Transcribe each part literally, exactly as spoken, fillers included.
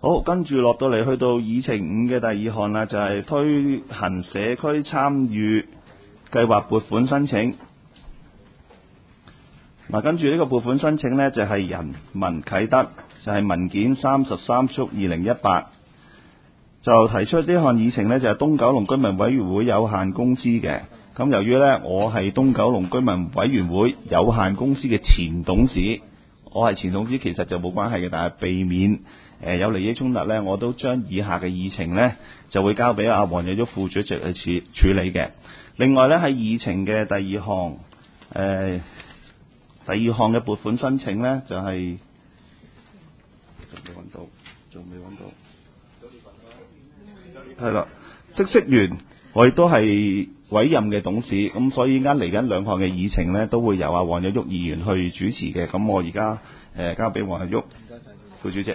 好，跟住落到嚟去到議程五嘅第二項啦，就係、是、推行社區參與計劃撥款申請。嗱，跟住呢個撥款申請呢，就係、是、人民啟德，就係、是、文件三十三速二零一八，就提出呢項議程呢，就係、是、東九龍居民委員會有限公司嘅。咁由於呢，我係東九龍居民委員會有限公司嘅前董事，我係前董事其實就冇關係嘅，但係避免誒、呃、有利益衝突呢，我都將以下嘅議程呢，就會交俾阿黃日旭副主席去處處理嘅。另外呢，喺議程嘅第二項誒、呃、第二項嘅撥款申請呢，就係仲未揾到，仲未揾到，係啦，嗇色園我亦都係委任嘅董事，咁所以而家嚟緊兩項嘅議程呢，都會由阿黃日旭議員去主持嘅。咁我而家誒交俾黃日旭副主席。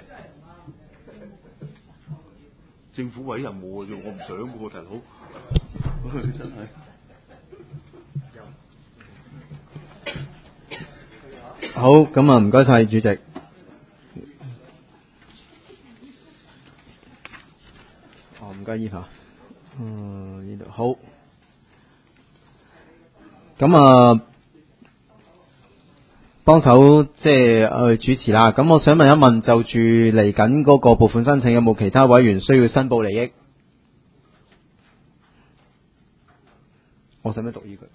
政府委任我嘅啫，我唔想嘅喎，大佬。真係。 好，咁啊，唔該晒主席。哦，唔該，依法。嗯，呢度好。咁啊，幫手即係去主持啦。咁我想問一問，就住嚟緊嗰個撥款申請，有冇其他委員需要申報利益？我使唔使讀呢句？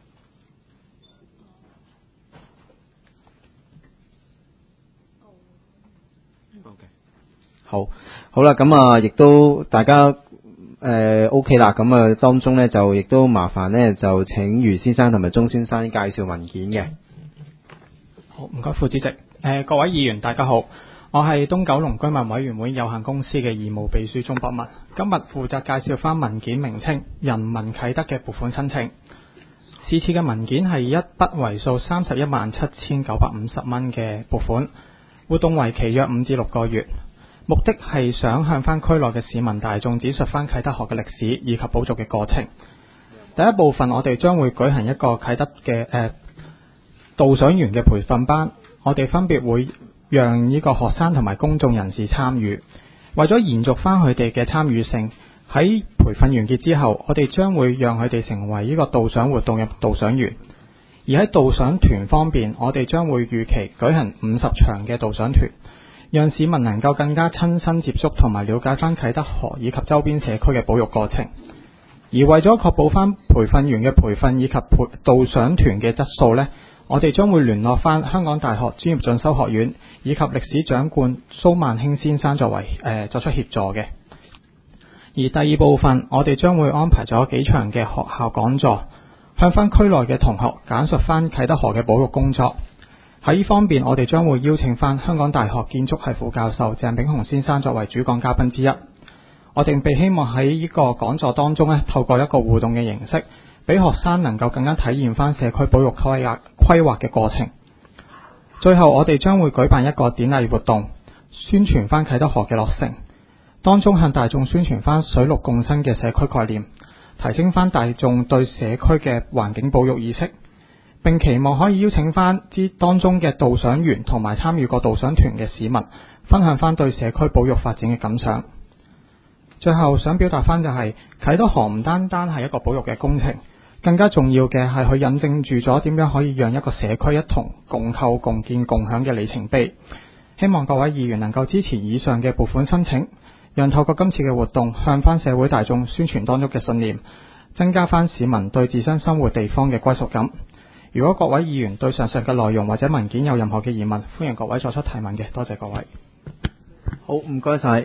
好，好啦，咁啊，亦都大家誒、呃、OK 啦，咁啊當中呢，就亦都麻煩呢，就請余先生同埋鍾先生介紹文件嘅。 好，唔該副主席。誒、呃、各位議員大家好，我係東九龍居民委員會有限公司嘅義務秘書鍾博文，今日負責介紹翻文件名稱人民啟德嘅撥款申請。是次嘅文件係一筆為數三十一萬七千九百五十蚊嘅撥款，活動為期約五至六個月。目的係想向翻區內嘅市民大眾展述翻啟德河嘅歷史以及保育嘅過程。第一部分我哋將會舉行一個啟德嘅誒導賞員嘅培訓班，我哋分別會讓呢個學生同埋公眾人士參與。為咗延續翻佢哋嘅參與性，喺培訓完結之後，我哋將會讓佢哋成為呢個導賞活動嘅導賞員。而喺導賞團方面，我哋將會預期舉行五十場嘅導賞團，讓市民能夠更加親身接觸同埋了解翻啟德河以及周邊社區嘅保育過程。而為咗確保翻培訓員嘅培訓以及培導賞團嘅質素呢，我哋將會聯絡翻香港大學專業進修學院以及歷史長官蘇萬興先生作為誒、呃、作出協助嘅。而第二部分，我哋將會安排咗幾場嘅學校講座，向翻區內嘅同學簡述翻啟德河嘅保育工作。喺呢方面，我哋將會邀請翻香港大學建築系副教授鄭炳雄先生作為主講嘉賓之一。我哋並希望喺呢個講座當中呢，透過一個互動嘅形式，俾學生能夠更加體驗翻社區保育規劃規劃嘅過程。最後，我哋將會舉辦一個典禮活動，宣傳翻啟德河嘅落成，當中向大眾宣傳翻水陸共生嘅社區概念，提升翻大眾對社區嘅環境保育意識。並期望可以邀請翻之當中嘅導賞員同埋參與過導賞團嘅市民，分享翻對社區保育發展嘅感想。最後想表達翻就係、是、啟德河唔單單係一個保育嘅工程，更加重要嘅係佢引證住咗點樣可以讓一個社區一同共構共建共享嘅里程碑。希望各位議員能夠支持以上嘅撥款申請，讓透過今次嘅活動向翻社會大眾宣傳當中嘅信念，增加翻市民對自身生活地方嘅歸屬感。如果各位議員對上述嘅內容或者文件有任何嘅疑問，歡迎各位作出提問嘅。多謝各位。 好，唔該晒。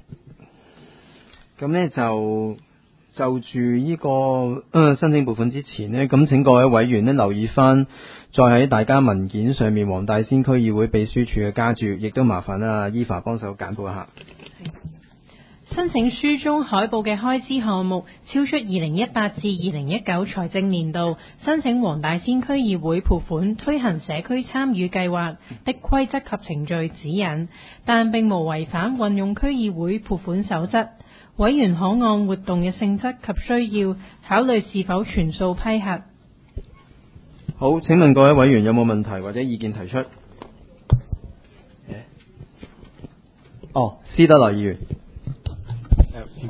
咁呢就就住呢、這個、呃、申請撥款之前呢，咁請各位委員呢留意翻，再喺大家文件上面黃大仙區議會秘書處嘅加注，亦都麻煩啊依法幫手簡報一下。 申請書中海報嘅開支項目超出二零一八至二零一九財政年度申請黃大仙區議會撥款推行社區參與計劃的規則及程序指引，但並無違反運用區議會撥款守則。委員可按活動嘅性質及需要考慮是否全數批核。 好，請問各位委員有冇問題或者意見提出？哦，施德來議員。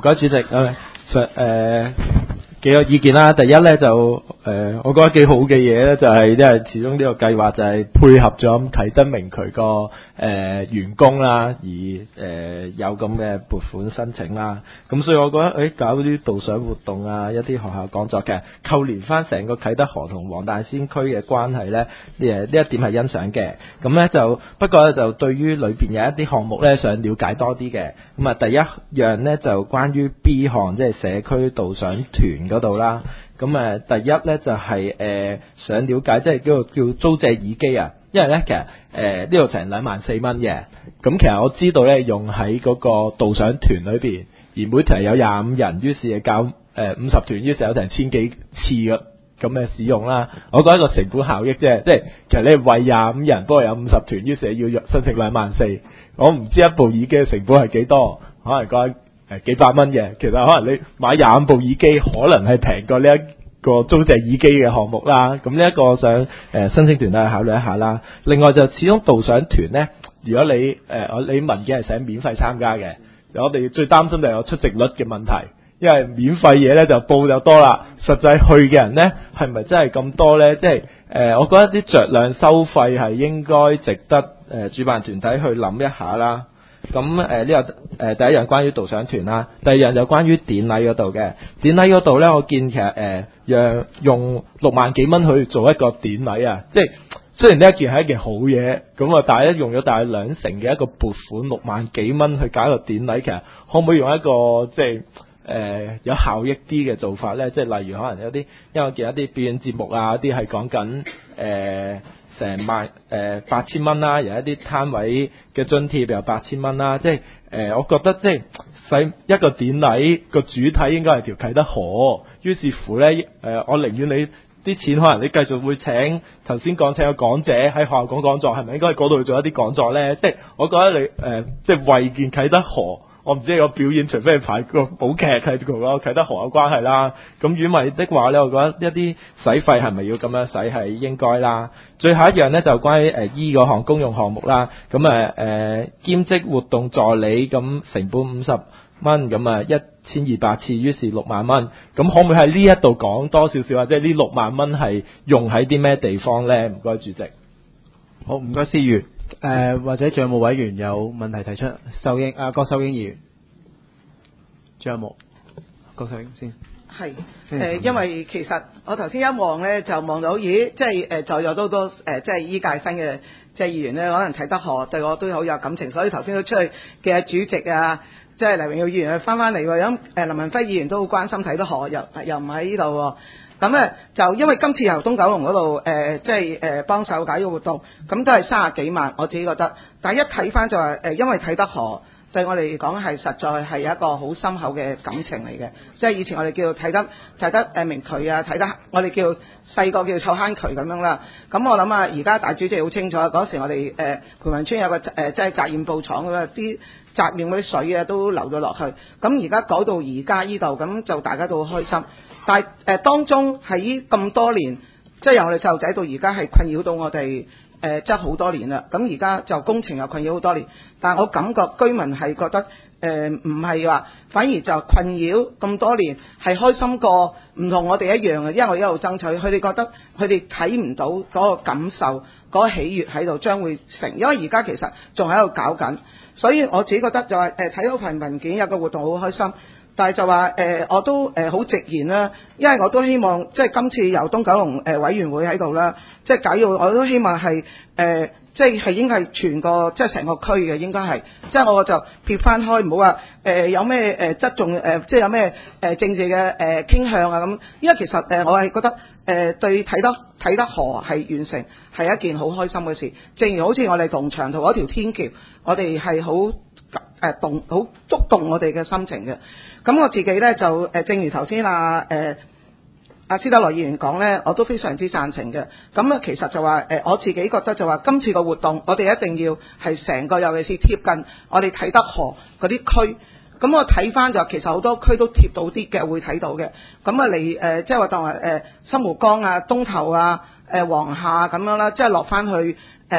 該主席，誒上誒幾個意見啦。第一咧就誒、呃，我覺得幾好嘅嘢咧，就係因為始終呢個計劃就係配合咗啟德明渠個誒員工啦，而誒、呃、有咁嘅撥款申請啦。咁所以我覺得誒、欸、搞啲導賞活動啊，一啲學校講座嘅，扣連翻成個啟德河同黃大仙區嘅關係咧，誒呢一點係欣賞嘅。咁咧就不過咧就對於裏邊有一啲項目咧想了解多啲嘅。咁啊第一樣咧就關於 B 項，即係社區導賞團嗰度啦。咁誒第一咧就係、是、誒、呃、想了解，即係叫做叫租借耳機啊。因為咧其實誒呢度成兩萬四蚊嘅。咁其實我知道咧用喺嗰個導賞團裏邊，而每團有廿五人，於是就搞誒五十團，於是有成千幾次嘅咁嘅使用啦。我覺得個成本效益啫，即係其實你為廿五人，不過有五十團，於是要申請兩萬四。我唔知一部耳機嘅成本係幾多，可能講誒幾百蚊嘅。其實可能你買廿五部耳機，可能係平過呢一個租借耳機嘅項目啦。咁呢一個我想誒申請團都係考慮一下啦。另外就始終導賞團咧，如果你誒我、呃、你文件係寫免費參加嘅，我哋最擔心就係有出席率嘅問題。因為免費嘢咧就報就多啦，實際去嘅人咧係咪真係咁多咧？即係誒，我覺得啲酌量收費係應該值得誒、呃、主辦團體去諗一下啦。咁誒呢個誒、呃、第一樣關於導賞團啦，第二樣就關於典禮嗰度嘅。典禮嗰度咧，我見其實誒、呃、讓用六萬幾蚊去做一個典禮啊，即係雖然呢一件係一件好嘢，咁啊，但係咧用咗大概兩成嘅一個撥款六萬幾蚊去搞一個典禮，其實可唔可以用一個即係？誒、呃、有效益啲嘅做法咧，即係例如可能有啲，因為我見一啲表演節目啊，啲係講緊誒成萬誒八千蚊啦，有一啲攤位嘅津貼又八千蚊啦，即係誒、呃，我覺得即係使一個典禮個主體應該係條啟德河，於是乎咧誒、呃，我寧願你啲錢可能你繼續會請頭先講請個講者喺學校講講座，係咪應該喺嗰度做一啲講座咧？即係我覺得你誒、呃，即係為件啟德河。我唔知你個表演，除非係排個補劇係同個啟德河有關係啦。咁如果唔係的話咧，我覺得一啲使費係咪要咁樣使係應該啦。最後一樣咧就關於誒 E 嗰項公用項目啦。咁誒誒兼職活動助理咁成本五十蚊，咁啊一千二百次，於是六萬蚊。咁可唔可以喺呢一度講多少少啊？即係呢六萬蚊係用喺啲咩地方咧？唔該主席。 好，唔該思源。誒、呃，或者仲有冇委員有問題提出？秀英啊，郭秀英議員，仲有冇？郭秀英先。 係誒、呃，因為其實我頭先一望咧，就望到，咦，即係誒，在座都多誒，即係依屆新嘅即係議員咧，可能睇得河對我都好有感情，所以頭先都出去嘅主席啊，即係黎榮耀議員翻翻嚟喎，咁誒林文輝議員都好關心睇得河，又又唔喺呢度喎。咁咧就因為今次由東九龍嗰度誒，即係誒幫手搞呢個活動，咁都係三十幾萬，我自己覺得。但係一睇翻就係誒，因為啟德河對我哋嚟講係實在係一個好深厚嘅感情嚟嘅。即係以前我哋叫啟德啟德誒明渠啊，啟德我哋叫細個叫臭坑渠咁樣啦。咁我諗啊，而家大主席好清楚，嗰時我哋誒培雲村有個誒、呃、即係紮染布廠咁啊，啲紮染嗰啲水啊都流咗落去。咁而家改到而家呢度，咁就大家都好開心。但係誒、呃、當中喺咁多年，即係由我哋細路仔到而家係困擾到我哋誒，即係好多年啦。咁而家就工程又困擾好多年，但係我感覺居民係覺得誒唔係話，反而就困擾咁多年係開心過，唔同我哋一樣嘅。因為我一路爭取，佢哋覺得佢哋睇唔到嗰個感受，嗰、嗰個喜悅喺度將會成。因為而家其實仲喺度搞緊，所以我自己覺得就係誒睇到份文件有個活動好開心。但係就話誒、呃，我都誒好、呃、直言啦，因為我都希望即係今次由東九龍誒、呃、委員會喺度啦，即係假如我都希望係誒、呃，即係係應該係全個即係成個區嘅應該係，即係我就撇翻開，唔好話誒有咩誒側重誒，即係有咩誒、呃、政治嘅誒、呃、傾向啊咁，因為其實誒、呃、我係覺得誒、呃、對啟德啟德河係完成係一件好開心嘅事，正如好似我哋同長途嗰條天橋，我哋係好誒動好觸動我哋嘅心情嘅。咁我自己咧就誒，正如頭先啊誒阿施德來議員講咧，我都非常之贊成嘅。咁啊，其實就話誒，我自己覺得就話今次個活動，我哋一定要係成個，尤其是貼近我哋啟德河嗰啲區。咁我睇翻就其實好多區都貼到啲嘅，會睇到嘅。咁啊嚟誒，即係話當係誒新蒲崗啊、東頭啊、誒、呃、黃廈咁樣啦，即係落翻去誒、呃，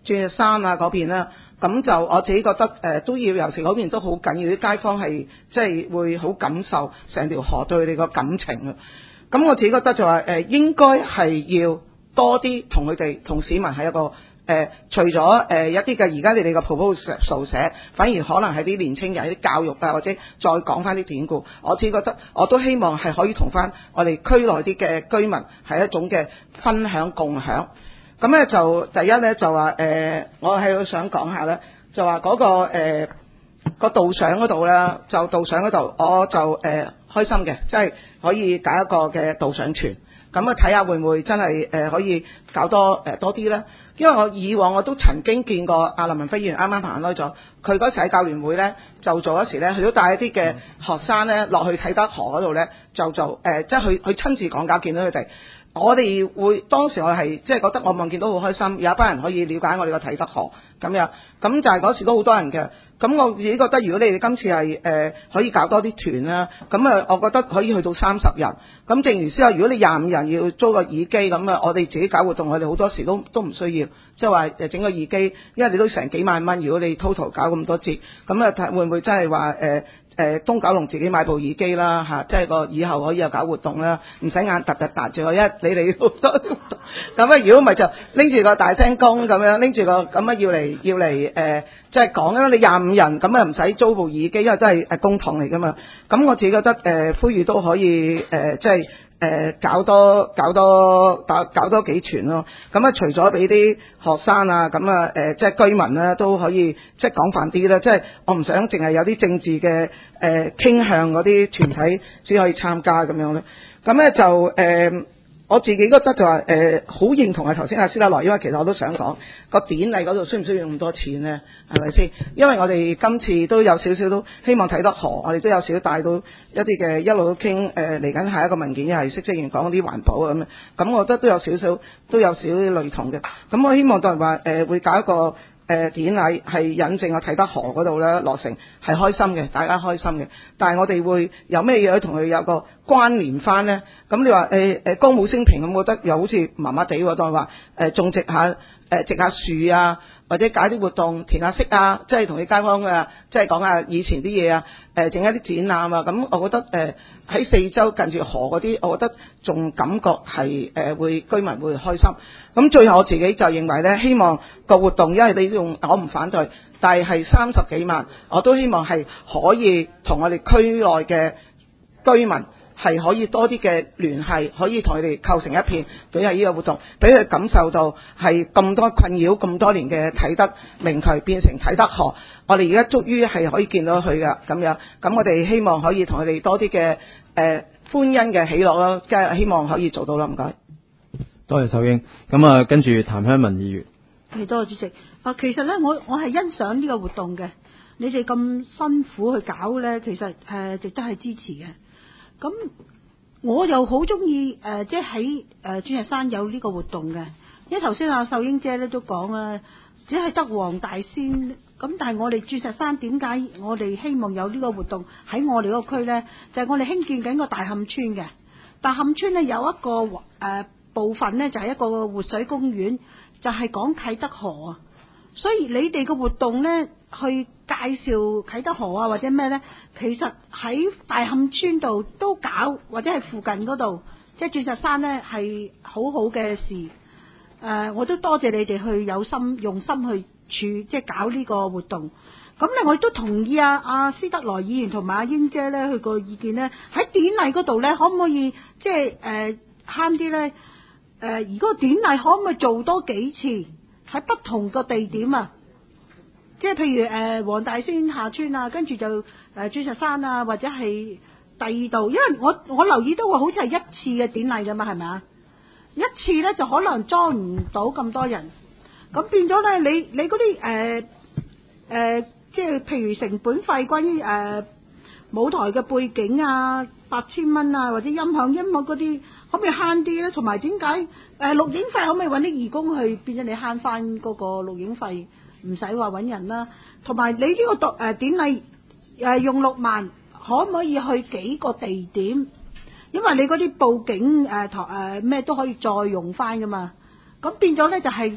鑽石山啊嗰邊啦。咁就我自己覺得誒、呃、都要油城嗰邊都好緊要，啲街坊係即係會好感受成條河對佢哋個感情啊。咁我自己覺得就話誒、呃、應該係要多啲同佢哋同市民係一個誒、呃，除咗誒、呃、一啲嘅而家你哋嘅 proposal 寫，反而可能係啲年青人啲教育啊，或者再講翻啲典故。我自己覺得我都希望係可以同翻我哋區內啲嘅居民係一種嘅分享共享。咁咧就第一咧就話誒、呃，我喺度想講下咧，就話嗰、那個誒、呃、個導賞嗰度咧，就導賞嗰度我就誒、呃、開心嘅，即係可以搞一個嘅導賞團，咁啊睇下會唔會真係誒、呃、可以搞多誒、呃、多啲咧？因為我以往我都曾經見過阿林文輝議員啱啱行開咗，佢嗰時喺教聯會咧就做嗰時咧，佢都帶一啲嘅學生咧落去啟德河嗰度咧就做誒、呃，即係佢佢親自講解，見到佢哋。我哋會當時我係即係覺得我望見到好開心，有一班人可以了解我哋個啟德河咁樣，咁就係嗰時都好多人嘅。咁我自己覺得如果你哋今次係誒、呃、可以搞多啲團啦，咁啊我覺得可以去到三十人。咁正如之後，如果你廿五人要租個耳機咁啊，我哋自己搞活動，我哋好多時都都唔需要，即係話誒整個耳機，因為你都成幾萬蚊，如果你 total 搞咁多節，咁啊睇會唔會真係話誒？呃誒東九龍自己買部耳機啦嚇，即係個以後可以有搞活動啦，唔使眼突突突住我一你哋好多咁啊！如果唔係就拎住個大聲公咁樣，拎住個咁啊要嚟要嚟誒，即係講啦！你廿五人咁啊唔使租部耳機，因為都係誒公帑嚟噶嘛。咁我自己覺得誒、呃、呼籲都可以誒、呃，即係。誒、呃、搞多搞多搞搞多幾團咯，咁啊除咗俾啲學生啊，咁啊誒即係居民咧都可以即係廣泛啲啦，即係我唔想淨係有啲政治嘅誒、呃、傾向嗰啲團體先可以參加咁樣咧，咁咧就誒。呃我自己覺得就話誒好認同係頭先阿施德來，因為其實我都想講個典禮嗰度需唔需要咁多錢呢？係咪先？因為我哋今次都有少少都希望睇得河，我哋都有少少帶到一啲嘅一路都傾誒嚟緊下一個文件，又係識職員講嗰啲環保咁樣，咁我覺得都有少少都有少少類同嘅。咁我希望就係話誒會搞一個。誒、呃、典禮係引證我啟德河嗰度咧落成係開心嘅，大家開心嘅。但係我哋會有咩嘢同佢有個關聯翻呢？咁你話誒誒歌舞升平咁，我覺得又好似麻麻地喎。當係話誒種植下誒、呃、植下樹啊，或者搞啲活動填下色啊，即係同啲街坊啊，即係講下以前啲嘢啊，誒整一啲展覽啊。咁我覺得誒喺、呃、四周近住河嗰啲，我覺得仲感覺係誒、呃、會居民會開心。咁最後我自己就認為咧，希望個活動，因為你用我唔反對，但係係三十幾萬，我都希望係可以同我哋區內嘅居民係可以多啲嘅聯繫，可以同佢哋構成一片，舉行呢個活動，俾佢感受到係咁多困擾咁多年嘅啟德明渠變成啟德河，我哋而家終於係可以見到佢㗎咁樣。咁我哋希望可以同佢哋多啲嘅誒歡欣嘅喜樂咯，即係希望可以做到啦。唔該。 多謝秀英，咁啊跟住譚香文議員。 係多謝主席。啊，其實咧，我我係欣賞呢個活動嘅，你哋咁辛苦去搞咧，其實誒、呃、值得係支持嘅。咁我又好中意誒，即係喺誒鑽石山有呢個活動嘅，因為頭先阿秀英姐咧都講啊，只係得黃大仙，咁但係我哋鑽石山點解我哋希望有呢個活動喺我哋嗰個區咧？就係、是、我哋興建緊個大磡村嘅，大磡村咧有一個誒。呃部分呢就係一個活水公園，就係講啟德河啊，所以你哋個活動呢去介紹啟德河啊或者咩呢，其實喺大磡村度都搞，或者係附近嗰度，即係鑽石山呢係好好嘅事。誒、呃，我都多謝你哋去有心用心去處，即係搞呢個活動。咁咧，我亦都同意啊，阿施德來議員同埋阿英姐呢，佢個意見呢，喺典禮嗰度呢，可唔可以即係誒慳啲呢？誒、呃，如果典禮可唔可以做多幾次喺不同個地點啊？即係譬如誒黃、呃、大仙下村啊，跟住就誒鑽石山啊，或者係第二度，因為我我留意到話好似係一次嘅典禮㗎嘛，係咪啊？一次咧就可能裝唔到咁多人，咁變咗咧，你你嗰啲誒誒，即係譬如成本費，關於誒、呃、舞台嘅背景啊，八千蚊啊，或者音響音樂嗰啲。可唔可以慳啲咧？同埋點解誒錄影費可唔可以揾啲義工去變咗你慳翻嗰個錄影費，唔使話揾人啦。同埋你呢個讀誒典禮誒、呃、用六萬，可唔可以去幾個地點？因為你嗰啲佈景誒台誒咩都可以再用翻噶嘛。咁變咗咧就係、是、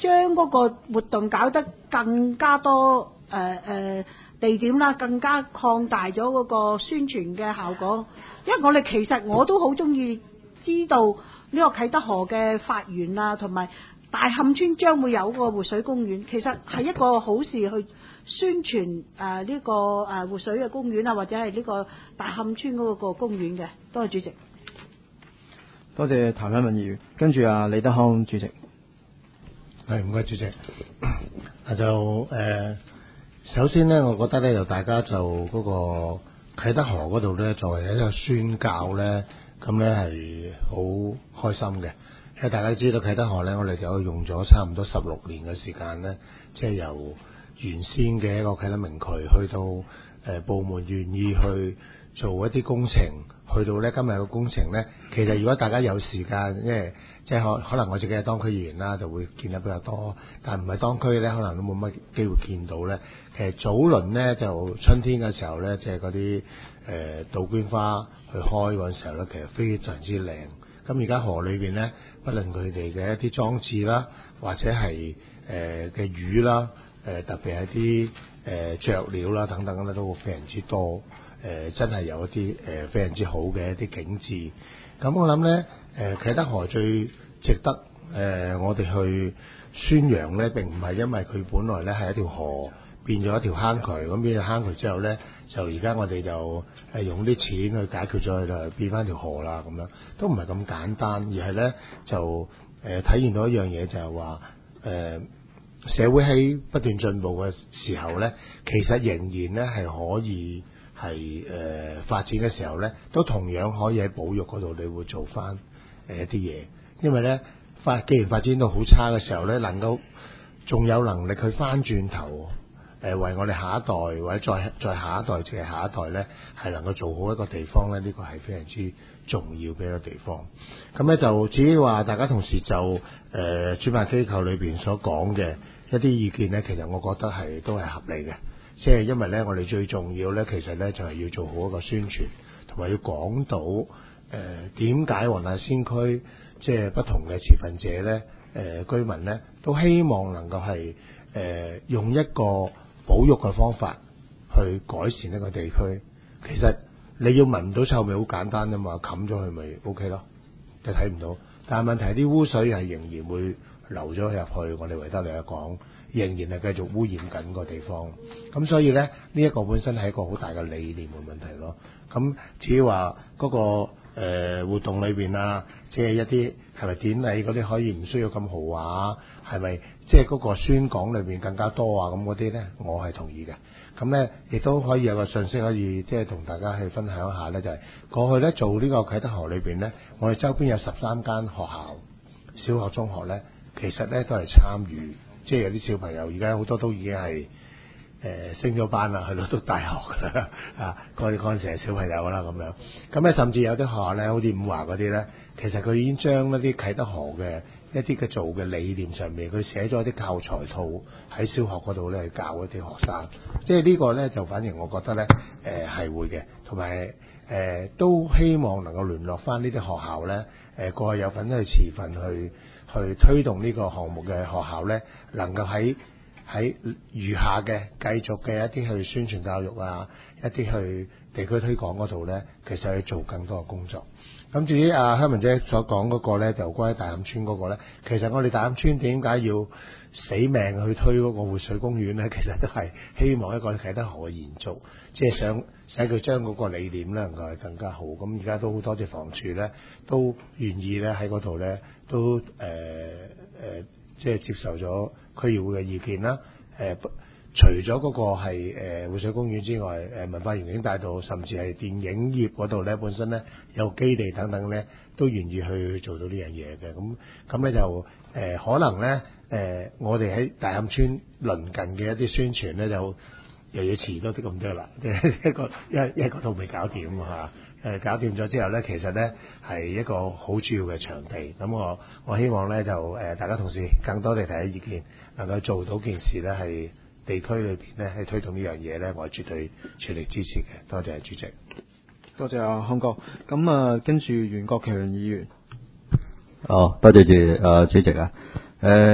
將嗰個活動搞得更加多誒誒、呃呃、地點啦，更加擴大咗嗰個宣傳嘅效果。因為我哋其實我都好中意知道呢個啟德河嘅發源啊，同埋大磡村將會有個活水公園，其實係一個好事去宣傳誒呢個誒活水嘅公園啊，或者係呢個大磡村嗰個公園嘅。多謝主席。 多謝譚欣文議員，跟住啊李德康主席。 係，唔該主席。啊就誒、呃，首先咧，我覺得咧就大家就嗰個啟德河嗰度咧，作為一個宣教咧，咁咧係好開心嘅。因為大家都知道啟德河咧，我哋就用咗差唔多十六年嘅時間咧，即係由原先嘅一個啟德明渠，去到誒、呃、部門願意去做一啲工程，去到咧今日嘅工程咧，其實如果大家有時間，因為即係可可能我自己係當區議員啦，就會見得比較多，但唔係當區咧，可能都冇乜機會見到咧。其實早輪咧就春天嘅時候咧，即係嗰啲誒杜鵑花去開嗰陣時候咧，其實非常之靚。咁而家河裏邊咧，不論佢哋嘅一啲裝置啦，或者係誒嘅魚啦，誒、呃、特別係啲誒雀鳥啦等等咧，都非常之多。誒、呃、真係有一啲誒、呃、非常之好嘅一啲景緻。咁我諗咧，誒啟德河最值得誒、呃、我哋去宣揚咧，並唔係因為佢本來咧係一條河變咗一條坑渠，咁變咗坑渠之後咧，就而家我哋就係用啲錢去解決咗佢啦，變翻條河啦咁樣，都唔係咁簡單，而係咧就誒、呃、體現到一樣嘢，就係話誒社會喺不斷進步嘅時候咧，其實仍然咧係可以係誒、呃、發展嘅時候咧，都同樣可以喺保育嗰度，你會做翻誒一啲嘢，因為咧發既然發展到好差嘅時候咧，能夠仲有能力去翻轉頭。誒、呃、為我哋下一代或者再再下一代即係下一代咧，係能夠做好一個地方咧，呢、這個係非常之重要嘅一個地方。咁咧就至於話大家同時就誒、呃、主辦機構裏邊所講嘅一啲意見咧，其實我覺得係都係合理嘅。即係因為咧，我哋最重要咧，其實咧就係、是、要做好一個宣傳，同埋要講到誒點解黃大仙區即係不同嘅持份者咧，誒、呃、居民咧都希望能夠係誒、呃、用一個保育嘅方法去改善一個地區。其實你要聞唔到臭味好簡單啫嘛，冚咗佢咪 OK 咯，就睇唔到。但係問題啲污水係仍然會流咗入去，我哋維多利亞港仍然係繼續污染緊個地方。咁所以咧，呢、這、一個本身係一個好大嘅理念嘅問題咯。咁至於話嗰個、呃、活動裏邊啊，即係一啲係咪典禮嗰啲可以唔需要咁豪華，係咪即係嗰個宣講裏邊更加多啊？咁嗰啲咧，我係同意嘅。咁咧，亦都可以有個信息可以即係同大家去分享一下咧，就係、是、過去咧做呢個啟德河裏邊咧，我哋周邊有十三間學校，小學、中學咧，其實咧都係參與，即係有啲小朋友而家好多都已經係。誒、呃、升咗班啦，去到讀大學㗎啦，啊嗰嗰陣時係小朋友啦咁樣，咁咧甚至有啲學校咧，好似五華嗰啲咧，其實佢已經將一啲啟德河嘅一啲嘅做嘅理念上面，佢寫咗一啲教材套喺小學嗰度咧，去教一啲學生，即係呢個咧就反而我覺得咧誒係會嘅，同埋誒都希望能夠聯絡翻呢啲學校咧，誒、呃、過去有份去持份去去推動呢個項目嘅學校咧，能夠喺喺餘下嘅繼續嘅一啲去宣傳教育啊，一啲去地區推廣嗰度咧，其實去做更多嘅工作。咁至於阿香文姐所講嗰個咧，就關於大磡村嗰個咧，其實我哋大磡村點解要死命去推嗰個活水公園咧？其實都係希望一個啟德河嘅延續，即係想使佢將嗰個理念咧能夠係更加好。咁而家都好多謝房署咧，都願意咧喺嗰度咧都誒誒。呃呃即係接受咗區議會嘅意見啦。誒、呃，除咗嗰個係誒活水公園之外，誒、呃、文化園景大道，甚至係電影業嗰度咧，本身咧有基地等等咧，都願意去做到呢樣嘢嘅。咁咁咧就誒、呃、可能咧誒、呃，我哋喺大磡村鄰近嘅一啲宣傳咧，就又要遲多啲咁多啦。即係一個一一個都未搞掂嚇。誒搞掂咗之後咧，其實咧係一個好主要嘅場地。咁我我希望咧就誒、呃、大家同事更多地提下意見，能夠做到件事咧，係地區裏邊咧去推動呢樣嘢咧，我係絕對全力支持嘅。多謝主席， 多謝阿康哥。咁啊，跟住袁國強議員。 哦，多謝住誒主席啊。誒、呃，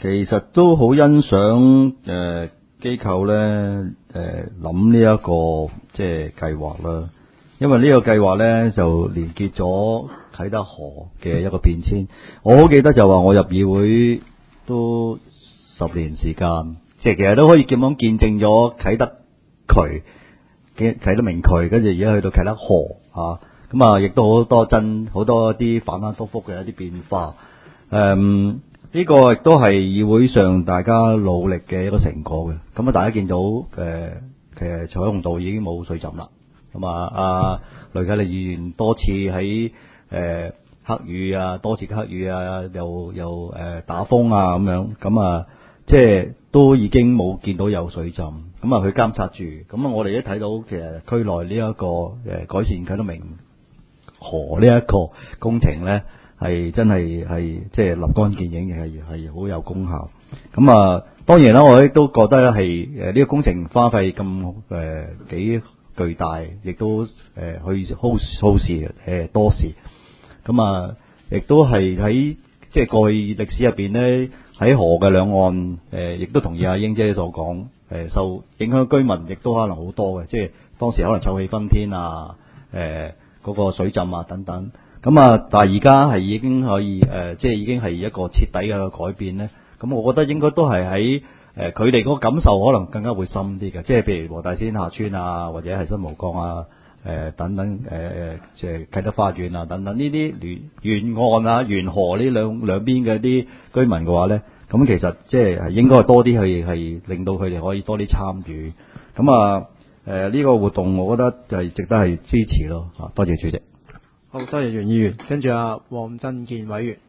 其實都好欣賞誒機構咧誒諗呢一個即係計劃啦，因為呢個計劃咧就連結咗啟德河嘅一個變遷。我好記得就話我入議會都十年時間，即係其實都可以咁樣見證咗啟德渠嘅啟德明渠，跟住而家去到啟德河嚇，咁啊亦都好多真好多啲反反覆覆嘅一啲變化。誒、嗯、呢、這個亦都係議會上大家努力嘅一個成果嘅。咁啊，大家見到誒、呃、其實彩虹道已經冇水浸啦。咁啊，阿雷啟利議員多次喺誒、呃、黑雨啊，多次黑雨啊，又又誒、呃、打風啊咁樣，咁啊即係都已經冇見到有水浸。咁啊，去監察住。咁啊，我哋一睇到其實區內呢一個誒、呃、改善啟德明河呢一個工程咧，係真係係即係立竿見影，係係好有功效。咁啊，當然啦，我亦都覺得係誒呢個工程花費咁誒幾巨大，亦都誒去耗耗時誒多時。咁啊，亦都係喺即係過去歷史入邊咧，喺河嘅兩岸誒，亦都同意阿英姐所講，誒受影響居民亦都可能好多嘅，即係當時可能臭氣熏天啊，誒嗰個水浸啊等等。咁啊，但係而家係已經可以誒、呃，即係已經係一個徹底嘅改變咧。咁我覺得應該都係喺誒佢哋嗰個感受可能更加會深啲嘅，即係譬如黃大仙下村啊，或者係新蒲崗啊，誒、呃、等等誒誒，即係啟德花園啊等等呢啲沿沿岸啊、沿河呢兩兩邊嘅啲居民嘅話咧，咁其實即係應該係多啲去係令到佢哋可以多啲參與。咁啊誒呢個活動，我覺得就係值得係支持咯。嚇，多謝主席。 好多謝袁議員，跟住阿黃振健委員。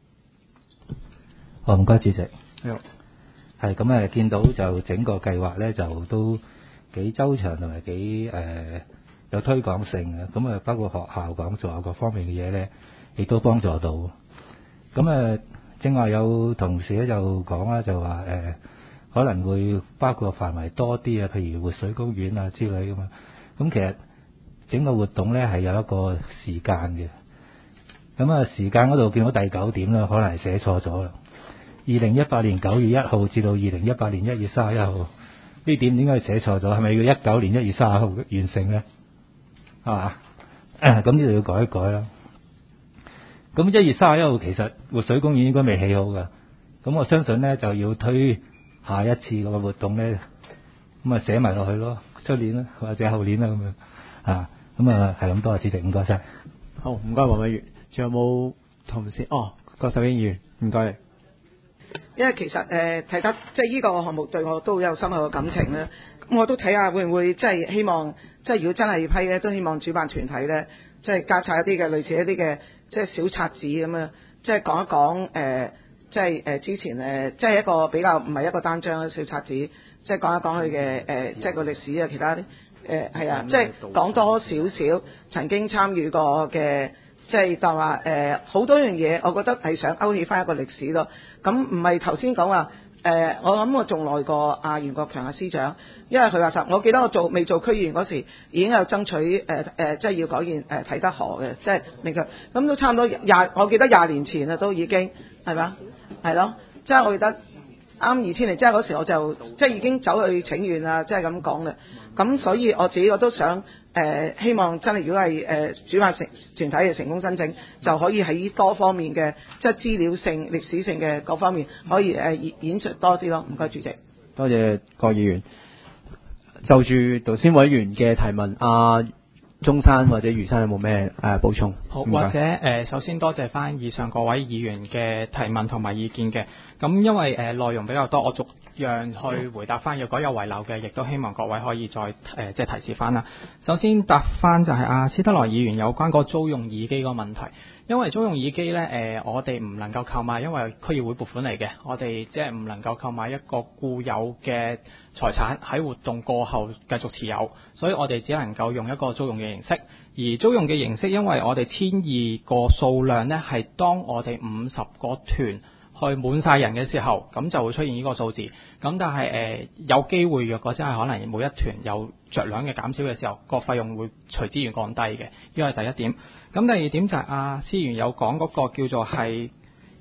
好，唔該主席。 係。 係咁誒，見到就整個計劃咧，就都幾周詳同埋幾誒、呃、有推廣性嘅。咁啊，包括學校講座各方面嘅嘢咧，亦都幫助到。咁誒，正話有同事咧就講啦，就話誒、呃、可能會包括範圍多啲啊，譬如活水公園啊之類咁嘛。咁其實整個活動咧係有一個時間嘅，咁啊時間嗰度見到第九點啦，可能係寫錯咗啦。二零一八年九月一號至到二零一八年一月三十一號呢點點解寫錯咗？係咪要一九年一月三十號完成咧？係嘛？咁呢度要改一改啦。咁一月三十一號其實活水公園應該未起好噶，咁我相信咧就要推下一次個活動咧，咁啊寫埋落去咯，出年啦或者後年啦咁樣啊。咁啊，係咁多啊，主席，唔該晒。 好，唔該黃委員，仲有冇同事？哦，郭秀英議員，唔該你。 因為其實誒睇得即係呢個項目對我都好有深厚嘅感情咧，咁我都睇下會唔會即係希望，即係如果真係要批咧，都希望主辦團體咧，即係加插一啲嘅類似一啲嘅即係小冊子咁樣，即係講一講誒、呃，即係誒、呃、之前誒，即係一個比較唔係一個單張嘅小冊子，即係講一講佢嘅誒，即係個歷史啊，其他啲。誒係啊，即係講多少少曾經參與過嘅，即係就話誒好多樣嘢，我覺得係想勾起翻一個歷史咯。咁唔係頭先講話誒，我諗我仲耐過阿袁國強阿司長，因為佢話實，我記得我做未做區議員嗰時已經有爭取誒誒、呃呃，即係要改建誒啟德河嘅，即係明確。咁都差唔多廿，我記得廿年前啊都已經係嘛，係咯，即係我記得啱二千年，即係嗰時我就即係已經走去請願啊，即係咁講嘅。咁所以我自己我都想誒、呃，希望真係如果係誒、呃、主辦成團體嘅成功申請，就可以喺多方面嘅即係資料性、歷史性嘅各方面可以誒、呃、演出多啲咯。唔該，主席。 多謝郭議員。就住頭先委員嘅提問，阿、啊、中山或者余生有冇咩誒補充？ 好，或者誒、呃，首先多謝翻以上各位議員嘅提問同埋意見嘅。咁因為誒、呃、內容比較多，我逐樣去回答翻，如果有遺漏嘅，亦都希望各位可以再誒、呃、即係提示翻啦。首先答翻就係阿施德來議員有關個租用耳機個問題，因為租用耳機呢，誒、呃，我哋唔能夠購買，因為區議會撥款嚟嘅，我哋即係唔能夠購買一個固有嘅財產喺活動過後繼續持有，所以我哋只能夠用一個租用嘅形式。而租用嘅形式，因為我哋千二個數量呢，係當我哋五十個團去滿晒人嘅時候，咁就會出現呢個數字。咁但係誒、呃、有機會，若果真係可能每一團有着量嘅減少嘅時候，個費用會隨之而降低嘅。呢個係第一點。咁第二點就係阿司員有講嗰個叫做係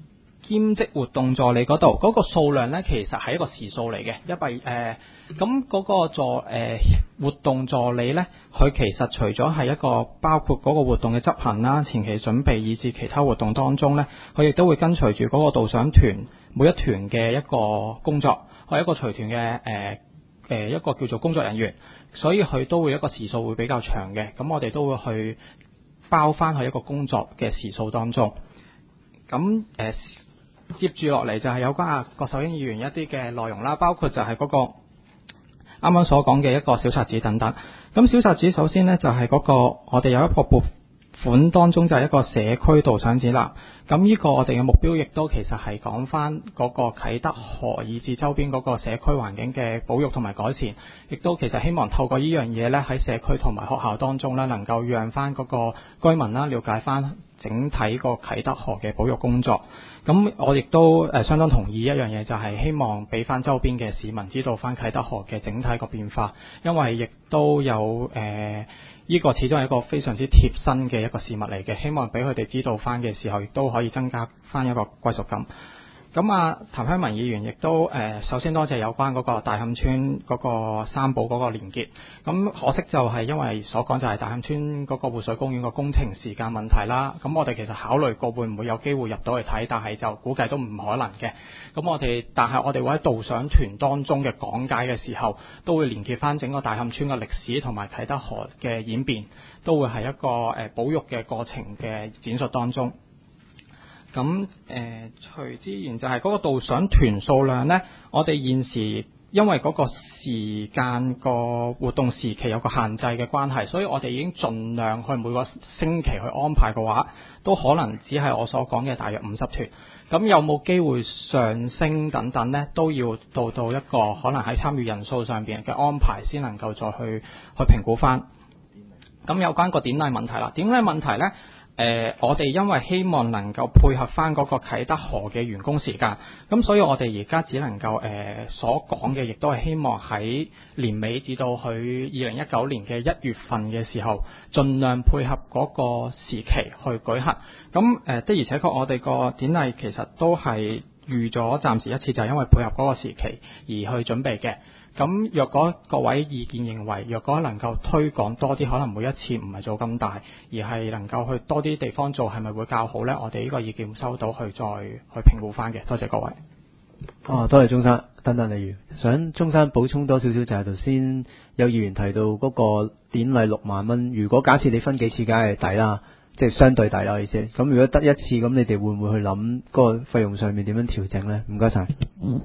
兼職活動助理嗰度，嗰、嗰個數量呢，其實係一個時數嚟嘅，一百誒咁嗰個助誒、呃、活動助理呢，佢其實除咗係一個包括嗰個活動嘅執行啦、前期準備以至其他活動當中呢，佢亦都會跟隨住嗰個導賞團每一團嘅一個工作，係一個隨團嘅誒誒一個叫做工作人員，所以佢都會一個時數會比較長嘅，咁我哋都會去包翻去一個工作嘅時數當中，咁誒。呃接住落嚟就係有關啊郭秀英議員一啲嘅內容啦，包括就係嗰個啱啱所講嘅一個小冊子等等。咁小冊子首先呢，就係嗰個我哋有一個撥款當中就係一個社區導賞展覽。咁呢個我哋嘅目標亦都其實係講翻嗰個啟德河以至周邊嗰個社區環境嘅保育同埋改善，亦都其實希望透過呢樣嘢呢，喺社區同埋學校當中呢，能夠讓翻嗰個居民啦了解翻整體個啟德河嘅保育工作。咁我亦都誒相當同意一樣嘢，就係希望俾翻周邊嘅市民知道翻啟德河嘅整體個變化，因為亦都有誒。呃呢個始終係一個非常之貼身嘅一個事物嚟嘅，希望俾佢哋知道翻嘅時候，亦都可以增加翻一個歸屬感。咁啊，譚香文議員亦都誒、呃，首先多謝有關嗰個大磡村嗰個三寶嗰個連結。咁可惜就係因為所講就係大磡村嗰個活水公園個工程時間問題啦。咁我哋其實考慮過會唔會有機會入到去睇，但係就估計都唔可能嘅。咁我哋但係我哋會喺導賞團當中嘅講解嘅時候，都會連結翻整個大磡村嘅歷史同埋啟德河嘅演變，都會係一個誒、呃、保育嘅過程嘅展述當中。咁誒、呃，隨之然就係嗰個導賞團數量呢，我哋現時因為嗰個時間個活動時期有個限制嘅關係，所以我哋已經盡量去每個星期去安排嘅話，都可能只係我所講嘅大約五十團。咁有冇機會上升等等呢，都要到到一個可能喺參與人數上邊嘅安排，先能夠再去去評估翻。咁有關個典禮問題啦，典禮問題呢。誒、呃，我哋因為希望能夠配合翻嗰個啟德河嘅完工時間，咁所以我哋而家只能夠誒、呃、所講嘅，亦都係希望喺年尾至到去二零一九年嘅一月份嘅時候，盡量配合嗰個時期去舉行。咁誒、呃、的而且確，我哋個典禮其實都係預咗暫時一次，就係因為配合嗰個時期而去準備嘅。咁若果各位意見認為，若果能夠推廣多啲，可能每一次唔係做咁大，而係能夠去多啲地方做，係咪會較好呢？我哋呢個意見收到，去再去評估翻嘅。多謝各位。 哦，多謝鍾生。等等，例如想鍾生補充多少少，就係頭先有議員提到嗰個典禮六萬蚊，如果假設你分幾次，梗係抵啦，即係相對抵啦，意思。咁如果得一次，咁你哋會唔會去諗嗰個費用上面點樣調整呢？唔該晒。嗯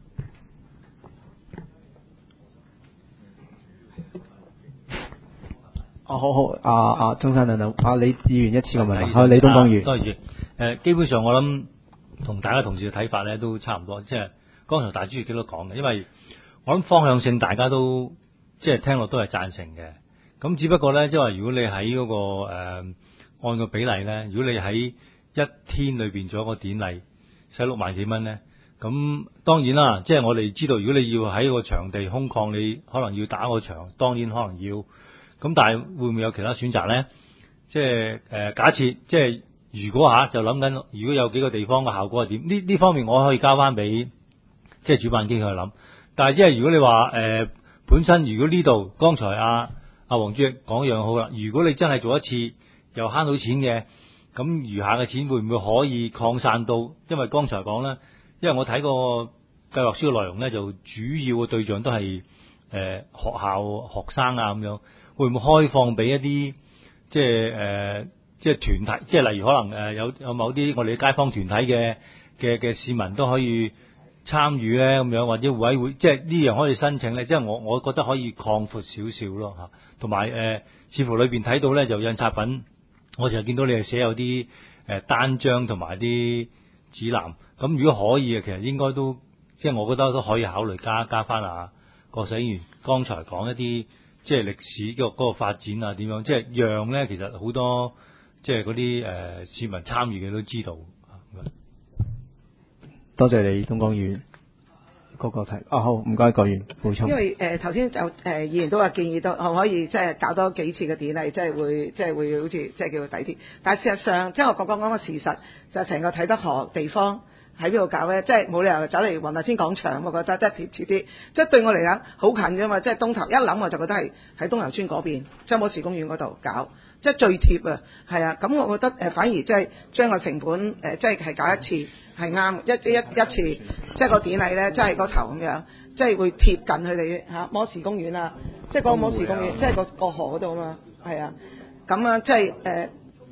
哦，好好，啊啊，鍾生等等，啊李議員一次個問題，好，李東江議員。 多謝。誒，基本上我諗同大家同事嘅睇法咧都差唔多，即係剛才大主席都講嘅，因為我諗方向性大家都即係聽落都係贊成嘅。咁只不過咧，即係話如果你喺嗰、那個誒、呃、按個比例咧，如果你喺一天裏邊做一個典禮，使六萬幾蚊咧，咁當然啦，即係我哋知道，如果你要喺個場地空曠，你可能要打個場，當然可能要。咁但係會唔會有其他選擇呢？即係誒、呃，假設即係如果吓、啊、就諗緊，如果有幾個地方嘅效果係點？呢呢方面我可以交翻俾即係主辦機構去諗。但係即係如果你話誒、呃、本身如果呢度剛才阿阿黃主席講一樣好啦，如果你真係做一次又慳到錢嘅，咁餘下嘅錢會唔會可以擴散到？因為剛才講咧，因為我睇個計劃書嘅內容咧，就主要嘅對象都係誒、呃、學校學生啊咁樣。會唔會開放俾一啲即係誒即係團體，即係例如可能誒有有某啲我哋街坊團體嘅嘅嘅市民都可以參與咧咁樣，或者會會即係呢樣可以申請咧？即係我我覺得可以擴闊少少咯嚇，同埋誒似乎裏邊睇到咧就印刷品，我成日見到你係寫有啲誒單張同埋啲指南，咁如果可以嘅，其實應該都即係我覺得都可以考慮加加翻啊郭議員剛才講一啲。即係歷史個嗰個發展啊，點樣？即係讓咧，其實好多即係嗰啲誒市民參與嘅都知道。 多謝你，東江議員嗰個題。啊，好，唔該，郭議員補充。 因為誒頭先就誒、呃、議員都話建議到可唔可以即係搞多幾次嘅典禮，即係會即係會好似即係叫做抵啲。但係事實上，即係我講講講個事實，就係、是、成個啟德河地方喺邊度搞咧？即係冇理由走嚟黃大仙廣場，我覺得即係貼切啲。即係對我嚟講好近啫嘛，即係東頭一諗我就覺得係喺東頭村嗰邊張寶士公園嗰度搞，即係最貼啊，係啊。咁我覺得誒反而即係將個成本誒即係係搞一次係啱，一一一次即係個典禮咧，即係個頭咁樣，即係會貼近佢哋嚇摩士公園啊，即係嗰個摩士公園，即係個個河嗰度啊嘛，係啊。咁啊，即係誒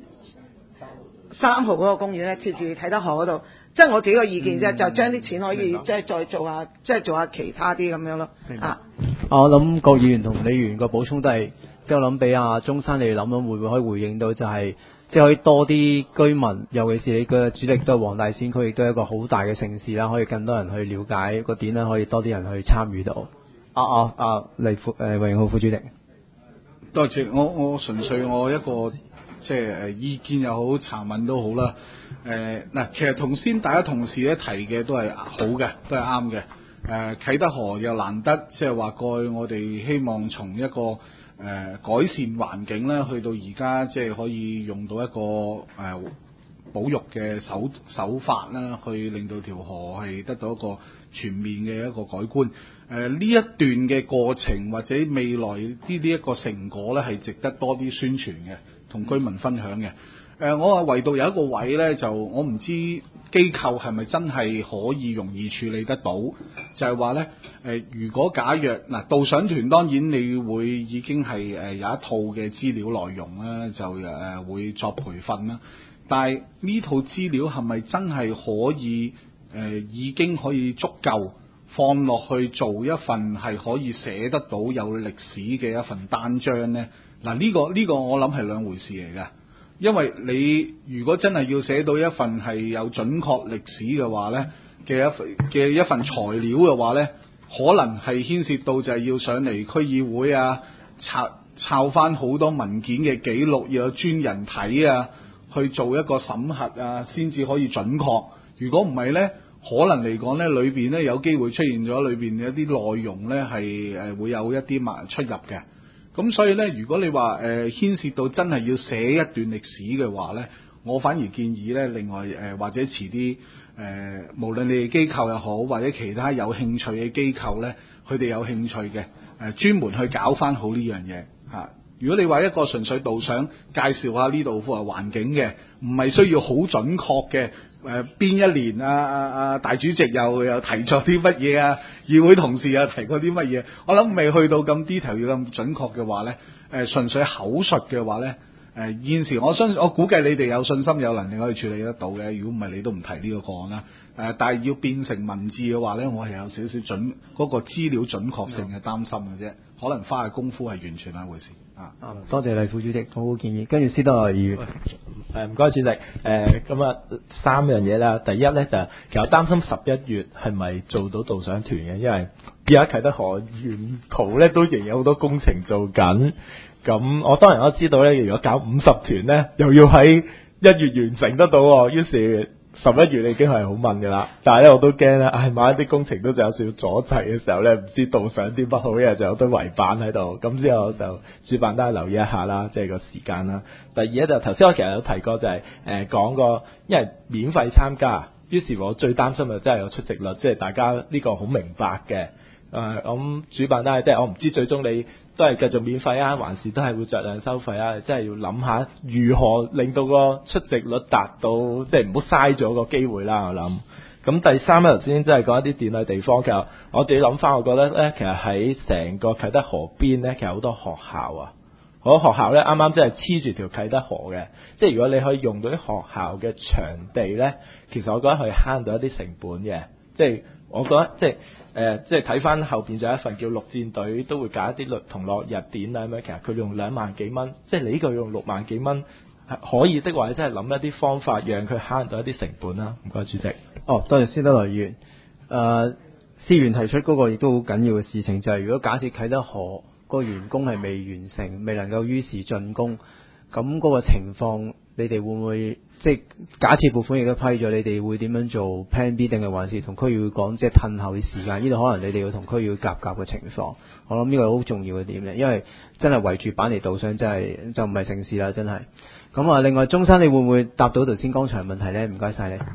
三號嗰個公園咧，貼住啟德河嗰度。即係我自己個意見啫，就將啲錢可以即係再做下，即係做下其他啲咁樣咯。啊， 我諗郭議員同李議員個補充都係，即係我諗俾阿中山你哋諗諗，會唔會可以回應到就係、是，即係可以多啲居民，尤其是你嘅主力都係黃大仙區，亦都係一個好大嘅城市啦，可以更多人去了解個點咧，可以多啲人去參與到。啊啊啊，黎副誒榮浩副主席， 多謝我我純粹我一個。即係誒意見又好，查問都好啦。誒、呃、嗱，其實同先大家同事咧提嘅都係好嘅，都係啱嘅。誒、呃、啟德河又難得，即係話過去我哋希望從一個誒、呃、改善環境咧，去到而家即係可以用到一個誒、呃、保育嘅手手法啦，去令到條河係得到一個全面嘅一個改觀。誒、呃、呢一段嘅過程或者未來呢呢一個成果咧，係值得多啲宣傳嘅。同居民分享嘅，誒、呃，我話唯獨有一個位呢，就我唔知機構係咪真係可以容易處理得到，就係話呢，誒、呃，如果假若嗱導賞團當然你會已經係誒、呃、有一套嘅資料內容啦，就誒、呃、會作培訓啦，但係呢套資料係咪真係可以誒、呃、已經可以足夠放落去做一份係可以寫得到有歷史嘅一份單張呢？嗱，呢個呢個我諗係兩回事嚟嘅，因為你如果真係要寫到一份係有準確歷史嘅話呢嘅一份嘅一份材料嘅話呢，可能係牽涉到就係要上嚟區議會啊，抄抄翻好多文件嘅記錄，要有專人睇啊，去做一個審核啊，先至可以準確。如果唔係呢，可能嚟講呢，裏邊呢有機會出現咗裏邊有啲內容呢係誒會有一啲埋出入嘅。咁所以咧，如果你話誒、呃、牽涉到真係要寫一段歷史嘅話咧，我反而建議咧，另外誒、呃、或者遲啲誒，無論你哋機構又好，或者其他有興趣嘅機構咧，佢哋有興趣嘅誒、呃，專門去搞翻好呢樣嘢嚇。如果你話一個純粹導賞介紹下呢度誒環境嘅，唔係需要好準確嘅。誒邊、呃、一年啊啊啊大主席又又提咗啲乜嘢啊，議會同事又提過啲乜嘢，我諗未去到咁 detail 要咁準確嘅話咧，誒、呃、純粹口述嘅話咧，誒、呃、現時我相信我估計你哋有信心有能力可以處理得到嘅，如果唔係你都唔提呢個個案啦。誒、呃、但係要變成文字嘅話咧，我係有少少準嗰、那個資料準確性嘅擔心嘅啫，可能花嘅功夫係完全兩回事啊。 多謝黎副主席，好好建議。跟住施德來議員， 誒唔該主席，誒咁啊三樣嘢啦。第一咧就係、其實我擔心十一月係咪做到導賞團嘅，因為而家啟德河沿途咧都仍然有好多工程做緊。咁我當然我知道咧，如果搞五十團咧，又要喺一月完成得到，於是十一月已經係好問㗎啦。但係咧我都驚咧，唉，萬一啲工程都仲有少少阻滯嘅時候咧，唔知導賞啲乜好嘅，就有堆圍板喺度。咁之後就主辦都係留意一下啦，即係個時間啦。第二咧就頭先我其實有提過就係、是、誒、呃、講過，因為免費參加，於是我最擔心就真係有出席率，即係大家呢個好明白嘅。誒咁主辦都係即係我唔知最終你都係繼續免費啊，還是都係會酌量收費啊？即係要諗下如何令到個出席率達到，即係唔好嘥咗個機會啦。我諗咁第三咧，頭先即係講一啲典禮地方，其實我自己諗翻，我覺得咧，其實喺成個啟德河邊咧，其實好多學校啊，好多學校咧，啱啱即係黐住條啟德河嘅，即係如果你可以用到啲學校嘅場地咧，其實我覺得可以慳到一啲成本嘅，即係我覺得即係。誒、呃，即係睇翻後邊就有一份叫陸戰隊，都會搞一啲同樂日典啊咁樣。其實佢用兩萬幾蚊，即係你呢個用六萬幾蚊，可以的話，即係諗一啲方法，讓佢慳到一啲成本啦。唔該，主席。 哦，多謝施德來議員。誒、呃，司員提出嗰個亦都好緊要嘅事情，就係、是、如果假設啟德河個完工係未完成，未能夠於時進工，咁嗰個情況，你哋會唔會？即係假設撥款亦都批咗，你哋會點樣做 Plan B 定係還是同區議會講，即係褪後啲時間？呢度可能你哋要同區議會夾夾嘅情況，我諗呢個好重要嘅點咧，因為真係圍住板嚟導賞，真係就唔係盛事啦，真係。咁啊，另外中山你會唔會答到頭先剛才問題咧？唔該晒你。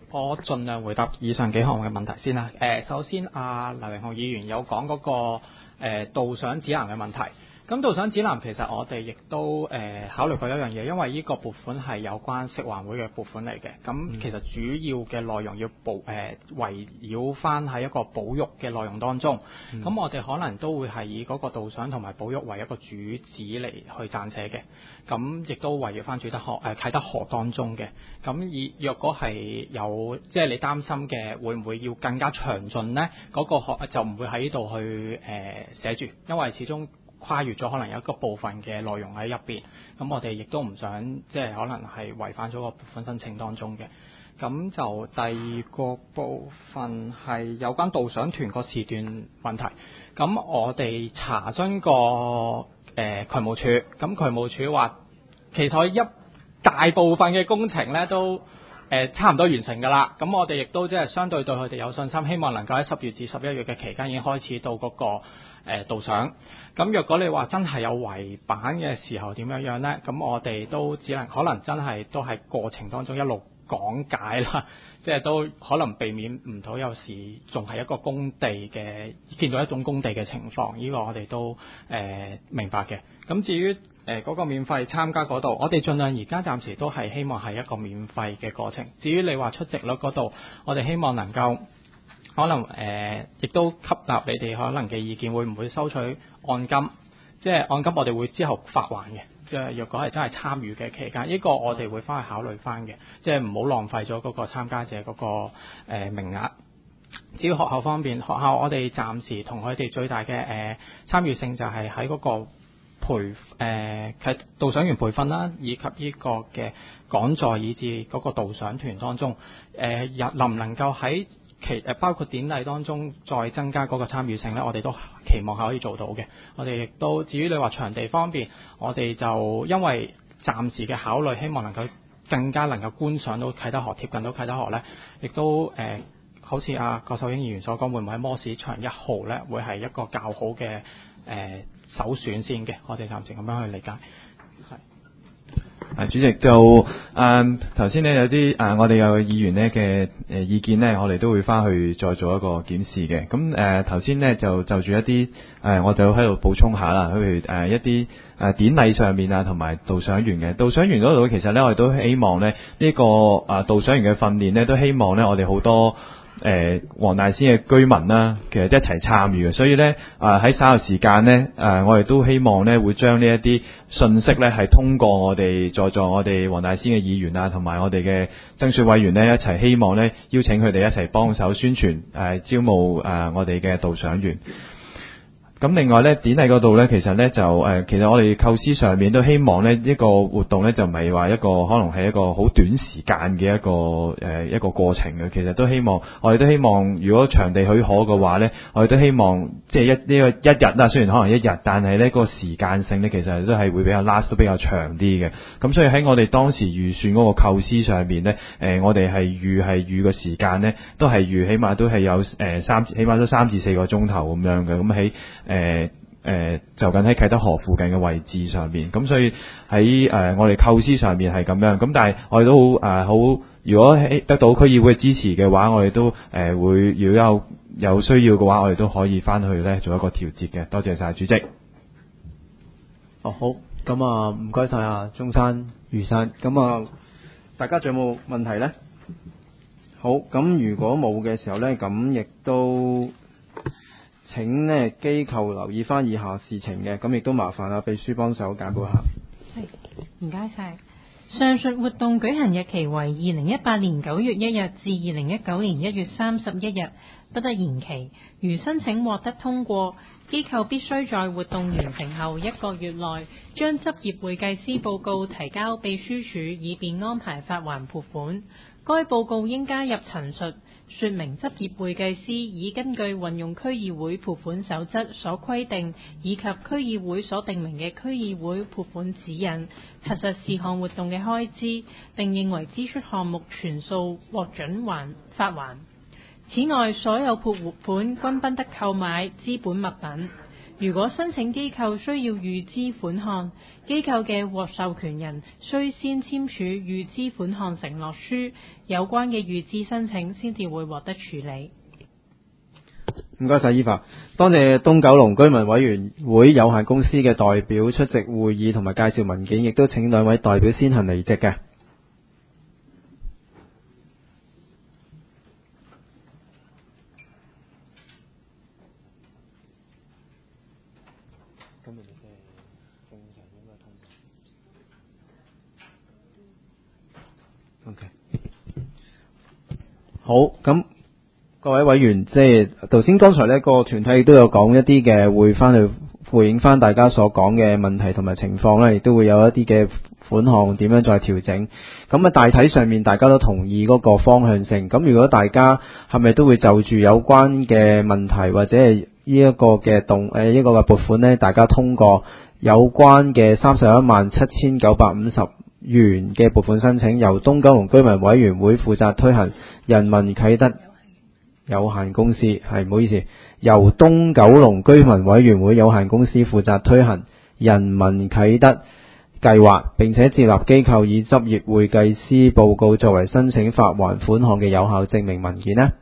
我盡量回答以上幾項嘅問題先啦。誒、呃，首先阿黎榮雄議員有講嗰、那個誒、呃、導賞指南嘅問題。咁導賞指南其實我哋亦都誒、呃、考慮過一樣嘢，因為呢個撥款係有關食環會嘅撥款嚟嘅。咁其實主要嘅內容要保誒、呃、圍繞翻喺一個保育嘅內容當中。咁、嗯、我哋可能都會係以嗰個導賞同埋保育為一個主旨嚟去撰寫嘅。咁亦都圍繞翻主德河誒啟德河當中嘅。咁以若果係有即係你擔心嘅，會唔會要更加詳盡呢？嗰、那個學就唔會喺呢度去誒、呃、寫住，因為始終跨越咗可能有一個部分嘅內容喺入邊，咁我哋亦都唔想即係可能係違反咗個撥款申請當中嘅。咁就第二個部分係有關導賞團個時段問題。咁我哋查詢過誒渠務署，咁渠務署話其實一大部分嘅工程咧都誒、呃、差唔多完成㗎啦。咁我哋亦都即係相對對佢哋有信心，希望能夠喺十月至十一月嘅期間已經開始到嗰、那個誒、呃、導賞。咁若果你話真係有違版嘅時候點樣樣呢？咁我哋都只能可能真係都係過程當中一路講解啦，即係都可能避免唔到有時仲係一個工地嘅見到一種工地嘅情況，呢、這個我哋都誒、呃、明白嘅。咁至於誒嗰、呃那個免費參加嗰度，我哋盡量而家暫時都係希望係一個免費嘅過程。至於你話出席率嗰度，我哋希望能夠可能誒亦、呃、都吸納你哋可能嘅意見，會唔會收取按金？即係按金我哋會之後發還嘅。即係若果係真係參與嘅期間，呢、這個我哋會翻去考慮翻嘅，即係唔好浪費咗嗰個參加者嗰、那個、呃、名額。至於學校方面，學校我哋暫時同佢哋最大嘅誒、呃、參與性就係喺嗰個培誒係導賞員培訓啦，以及呢個嘅講座以至嗰個導賞團當中，誒、呃、能唔能夠喺其誒包括典禮當中再增加嗰個參與性咧，我哋都期望係可以做到嘅。我哋亦都至於你話場地方面，我哋就因為暫時嘅考慮，希望能夠更加能夠觀賞到啟德河，貼近到啟德河咧，亦都誒、呃、好似阿郭秀英議員所講，會唔會喺摩士場一號咧，會係一個較好嘅誒、呃、首選先嘅？我哋暫時咁樣去理解。 啊，主席就誒頭先咧有啲誒、呃、我哋有議員咧嘅誒意見咧，我哋都會翻去再做一個檢視嘅。咁誒頭先咧就就住一啲誒、呃，我就喺度補充下啦。譬如誒、呃、一啲誒、呃、典禮上面啊，同埋導賞員嘅導賞員嗰度，其實咧我哋都希望咧呢、這個啊、呃、導賞員嘅訓練咧，都希望咧我哋好多誒黃、呃、大仙嘅居民啦，其實一齊參與嘅。所以咧啊喺稍後時間咧誒、呃，我哋都希望咧會將呢一啲信息咧係通過我哋在座我哋黃大仙嘅議員啊，同埋我哋嘅爭選委員咧一齊，希望咧邀請佢哋一齊幫手宣傳誒、呃、招募誒、呃、我哋嘅導賞員。咁另外咧典禮嗰度咧，其實咧就誒、呃，其實我哋構思上面都希望咧呢個活動咧就唔係話一個可能係一個好短時間嘅一個誒、呃、一個過程嘅。其實都希望我哋都希望，如果場地許可嘅話咧，我哋都希望即係一呢、這個一日啦，雖然可能一日，但係咧、這個時間性咧其實都係會比較 last 都比較長啲嘅。咁所以喺我哋當時預算嗰個構思上面咧，誒、呃、我哋係預係預個時間咧，都係預起碼都係有誒、呃、三起碼都三至四個鐘頭咁樣嘅。咁喺誒誒、呃、就緊喺啟德河附近嘅位置上面，咁所以喺誒、呃、我哋構思上面係咁樣，咁但係我哋都好誒好，如果得到區議會嘅支持嘅話，我哋都誒、呃、會如果有有需要嘅話，我哋都可以翻去咧做一個調節嘅。多謝晒主席。 哦好，咁啊唔該晒啊中山余生，咁啊大家仲有冇問題咧？好，咁如果冇嘅時候咧，咁亦都請呢機構留意翻以下事情嘅，咁亦都麻煩啊秘書幫手簡報下。 係，唔該晒。上述活動舉行日期為二零一八年九月一日至二零一九年一月三十一日，不得延期。如申請獲得通過，機構必須在活動完成後一個月內，將執業會計師報告提交秘書處，以便安排發還撥款。該報告應加入陳述，說明執業會計師已根據運用區議會撥款守則所規定，以及區議會所訂明嘅區議會撥款指引，核實事項活動嘅開支，並認為支出項目全數獲准還發還。此外，所有撥款均不得購買資本物品。 如果申請機構需要預支款項，機構嘅獲授權人需先簽署預支款項承諾書，有關嘅預支申請先至會獲得處理。 唔該晒依法，多謝東九龍居民委員會有限公司嘅代表出席會議同埋介紹文件，亦都請兩位代表先行離席嘅。OK， 好，咁各位委員，即係頭先剛才呢個團體亦都有講一啲嘅，會翻去回應翻大家所講嘅問題同埋情況咧，亦都會有一啲嘅款項點樣再調整。咁啊，大體上面大家都同意嗰個方向性。咁如果大家係咪都會就住有關嘅問題或者係呢一個嘅動誒一個嘅撥款呢，大家通過有關嘅三十一萬七千九百五十元嘅撥款申請，由東九龍居民委員會負責推行人民啟德有限公司，係唔好意思，由東九龍居民委員會有限公司負責推行人民啟德計劃，並且接納機構以執業會計師報告作為申請發還款項嘅有效證明文件呢？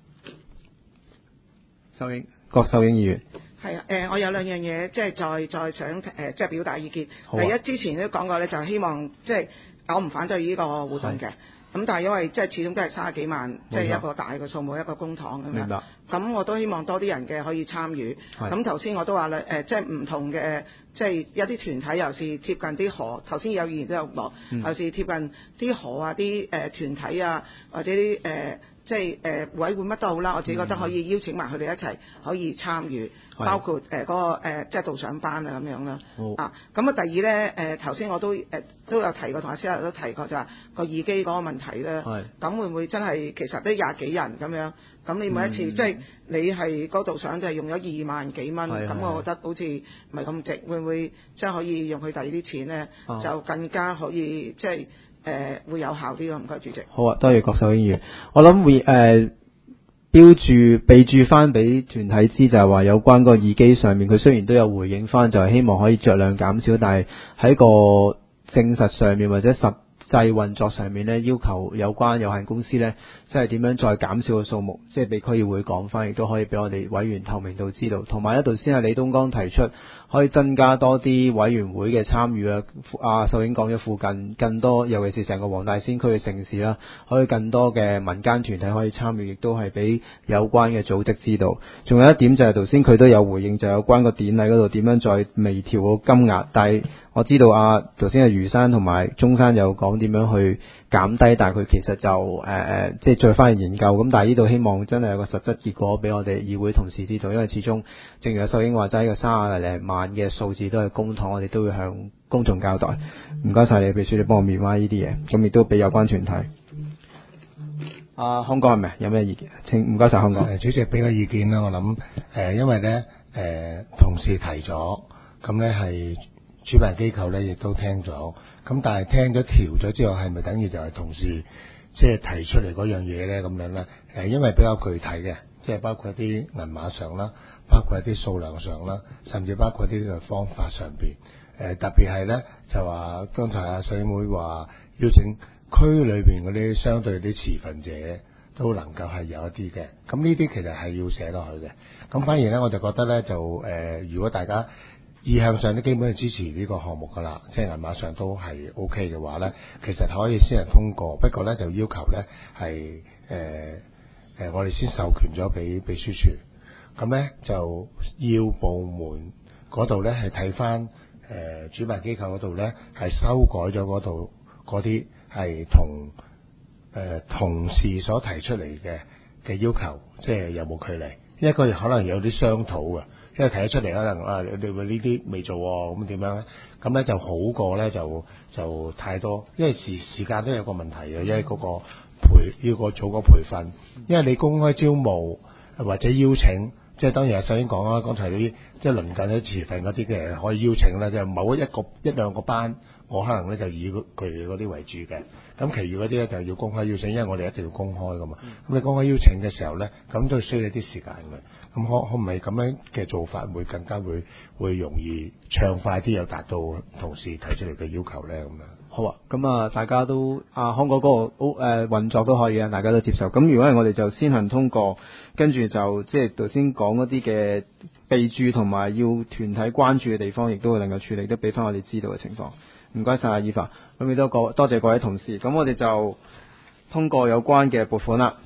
秀英，郭秀英議員。 係啊，誒，我有兩樣嘢，即係再再想誒、呃，即係表達意見。 啊、 第一，之前都講過咧，就係希望即係我唔反對呢個活動嘅。咁但係因為即係始終都係三十幾萬，即係一個大嘅數目，一個公帑咁樣。咁我都希望多啲人嘅可以參與。咁頭先我都話啦，誒，即係唔同嘅，即係一啲團體，又是貼近啲河。頭先有議員都有講，又是貼近啲河啊，啲誒、呃、團體啊，或者啲誒。呃即係誒、呃、委會乜都好啦，我自己覺得可以邀請埋佢哋一齊可以參與，包括誒嗰、呃那個、呃、即係導賞班啊咁樣啦。啊，咁啊第二咧誒頭先我都誒、呃、都有提過，同阿師奶都提過就係個耳機嗰個問題咧。咁會唔會真係其實都廿幾人咁樣？咁你每一次、嗯、即係你係嗰導賞就係用咗二萬幾蚊，咁我覺得好似唔係咁值，會唔會即係可以用佢第二啲錢咧、啊，就更加可以即係？誒、呃、會有效啲咯，唔該主席。好啊， 多謝郭秀英議員。我諗會誒、呃、標注備注翻俾團體知，就係話有關個耳機上面，佢雖然都有回應翻，就係希望可以酌量減少，但係喺個證實上面或者實際運作上面呢，要求有關有限公司呢，即係點樣再減少個數目，即係俾區議會講翻，亦都可以俾我哋委員透明度知道。同埋呢度先係李東江提出，可以增加多啲委員會嘅參與啊！阿秀英講咗附近更多，尤其是成個黃大仙區嘅城市啦，可以更多嘅民間團體可以參與，亦都係俾有關嘅組織知道。仲有一點就係頭先佢都有回應，就係、有關個典禮嗰度點樣再微調個金額。但係我知道啊，頭先阿余生同埋中山有講點樣去減低，但係佢其實就誒誒、呃，即係再翻嚟研究。咁但係呢度希望真係有個實質結果俾我哋議會同事知道，因為始終正如阿秀英話齋，個三十零萬嘅數字都係公帑，我哋都會向公眾交代。唔該晒你，秘書你幫我 remind 呢啲嘢，咁亦都俾有關團體。阿、啊、康哥係咪有咩意見？請唔該晒康哥。 誒，主席俾個意見啦，我諗誒、呃，因為咧誒、呃，同事提咗，咁咧係主辦機構咧亦都聽咗，咁但係聽咗調咗之後，係咪等於就係同事即係提出嚟嗰樣嘢咧？咁樣咧誒，因為比較具體嘅，即係包括一啲銀碼上啦，包括一啲數量上啦，甚至包括啲嘅方法上邊。誒、呃、特別係咧就話，剛才阿水妹話邀請區裏邊嗰啲相對啲持份者都能夠係有一啲嘅，咁呢啲其實係要寫落去嘅。咁反而咧我就覺得咧就誒、呃，如果大家意向上都基本係支持呢個項目噶啦，即係銀碼上都係 O K 嘅話咧，其實可以先係通過。不過咧就要求咧係誒誒，我哋先授權咗俾秘書處，咁咧就要部門嗰度咧係睇翻誒主辦機構嗰度咧係修改咗嗰度嗰啲係同誒同事所提出嚟嘅嘅要求，即係有冇距離？因為佢哋可能有啲商討嘅。因為提咗出嚟可能啊，你哋會呢啲未做喎，咁點樣咧？咁咧就好過咧，就就太多，因為時時間都有個問題嘅，因為嗰個培要個做個培訓，因為你公開招募或者邀請，即係當然係首先講啦，剛才啲即係鄰近啲持份嗰啲嘅可以邀請咧，就某一個一兩個班，我可能咧就以佢哋嗰啲為主嘅。咁，其餘嗰啲咧就要公開邀請，因為我哋一定要公開噶嘛。咁、嗯、你公開邀請嘅時候咧，咁都需要一啲時間嘅。咁可可唔係咁樣嘅做法，會更加會會容易暢快啲，又達到同事提出嚟嘅要求咧咁樣。 好啊，咁啊，大家都啊康哥嗰個誒運作都可以啊，大家都接受。咁如果係我哋就先行通過，跟住就即係頭先講嗰啲嘅備註同埋要團體關注嘅地方，亦都會能夠處理，都俾翻我哋知道嘅情況。唔該晒阿以凡，咁亦都多多謝各位同事。咁我哋就通過有關嘅撥款啦。